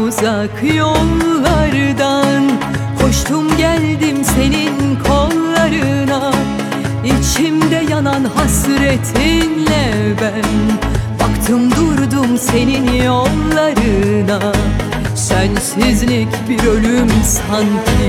uzak yollardan koştum geldim senin kollarına. İçimde yanan hasretinle ben baktım durdum senin yollarına. Sensizlik bir ölüm sanki.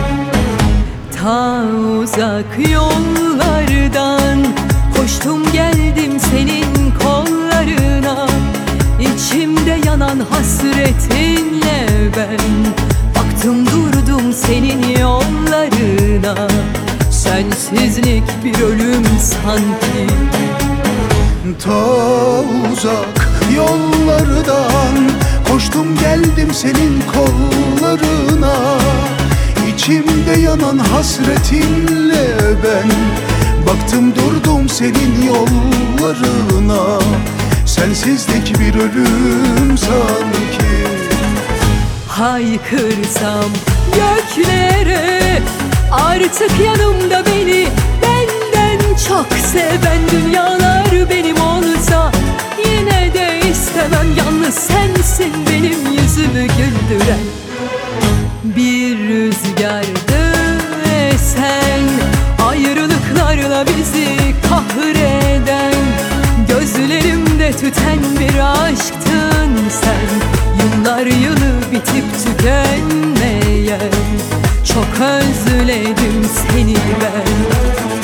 Ta uzak yollardan koştum geldim senin kollarına. İçimde yanan hasretinle ben baktım durdum senin yollarına. Sensizlik bir ölüm sanki. Ta uzak yollardan koştum geldim senin kollarına. İçimde yanan hasretinle ben baktım durdum senin yollarına. Sensizlik bir ölüm sanki. Haykırsam göklere artık yanımda beni benden çok seven dünyalar benim olsa yine de istemem. Yalnız sensin benim yüzümü güldüren. Bir rüzgardı esen ayrılıklarla bizi kahreden, gözlerimde tüten bir aşktın sen. Yıllar yılı bitip tükenmeyen, çok özledim seni ben.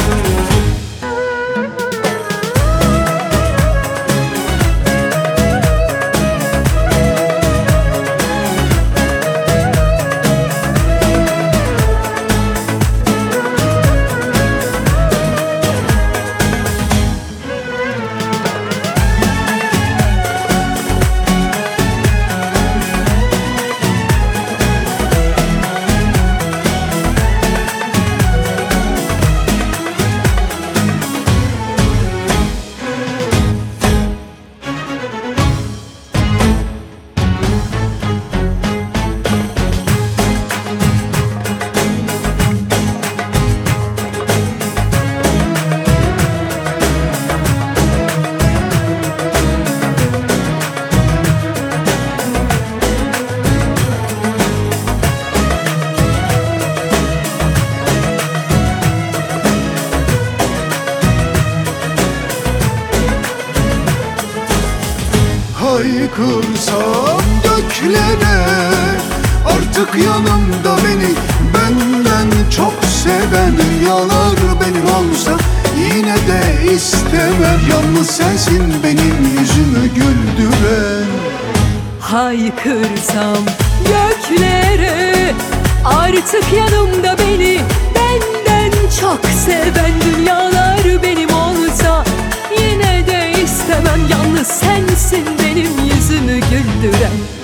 Haykırsam göklere artık yanımda beni benden çok seven dünyalar benim olsa yine de istemem. Yalnız sensin benim yüzümü güldüren. Haykırsam göklere artık yanımda beni benden çok seven dünyalar benim olsa yine de istemem. Yalnız sensin benim yüzümü güldüren.